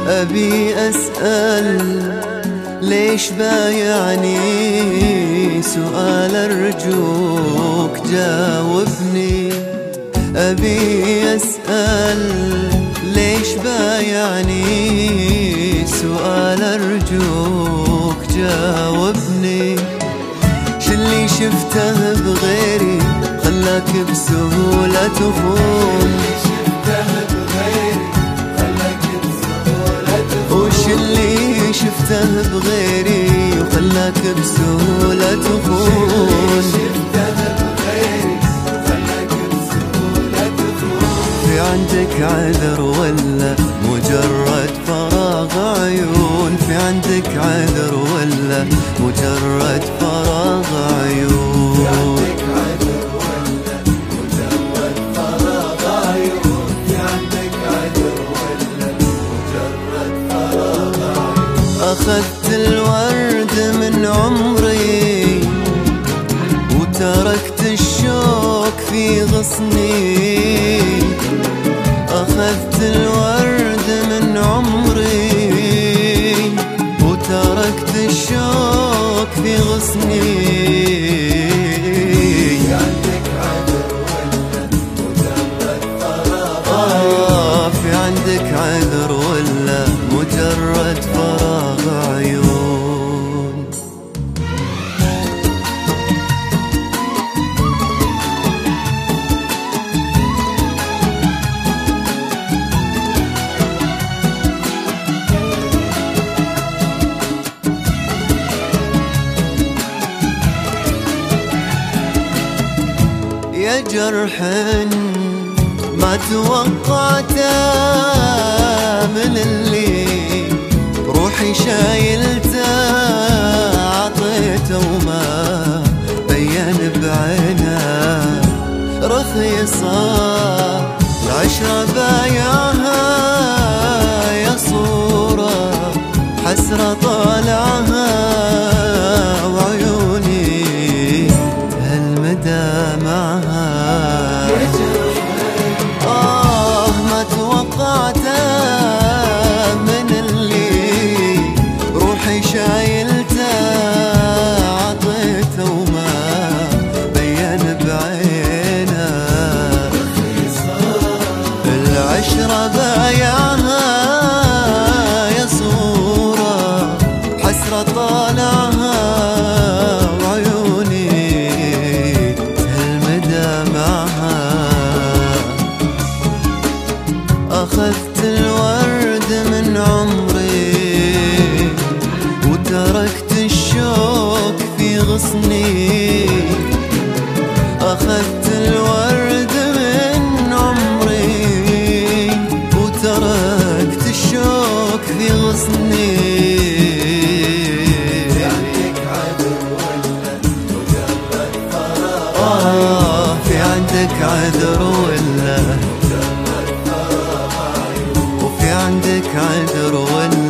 أبي أسأل ليش بايعني؟ سؤال أرجوك جاوبني. أبي أسأل ليش بايعني؟ سؤال أرجوك جاوبني. شلي شفته بغيري خلاك بسهولة تخون؟ وش اللي شفته بغيري وخلاك بسهولة تخون؟ في عندك عذر ولا مجرد فراغ عيون؟ في عندك عذر ولا مجرد فراغ عيون؟ أخذت الورد من عمري وتركت الشوق في غصني. أخذت الورد من عمري وتركت الشوق في غصني. في عندك عذر ولا مجرد فراغ عيون؟ يا جرح ما توقعته من اللي روحي شايلته، عطيته وما بين بعينه. رخيصة العشرة بايعها يا صورة، حسرة طالعها وعيوني هالمدى معها. ما توقعته من اللي روحي شايلته، عطيته وما بين بعينه. العشرة بايعها يا صورة، حسرة طالعها وعيوني هالمدى معها. أخذت الورد من عمري وتركت الشوق في غصني. أخذت الورد من عمري وتركت الشوق في غصني. في عندك عذر ولا عندك عذر ولا